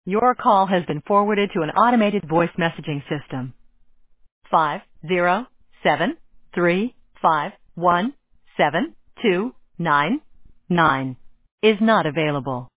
Your call has been forwarded to an automated voice messaging system. 507-351-7299 is not available.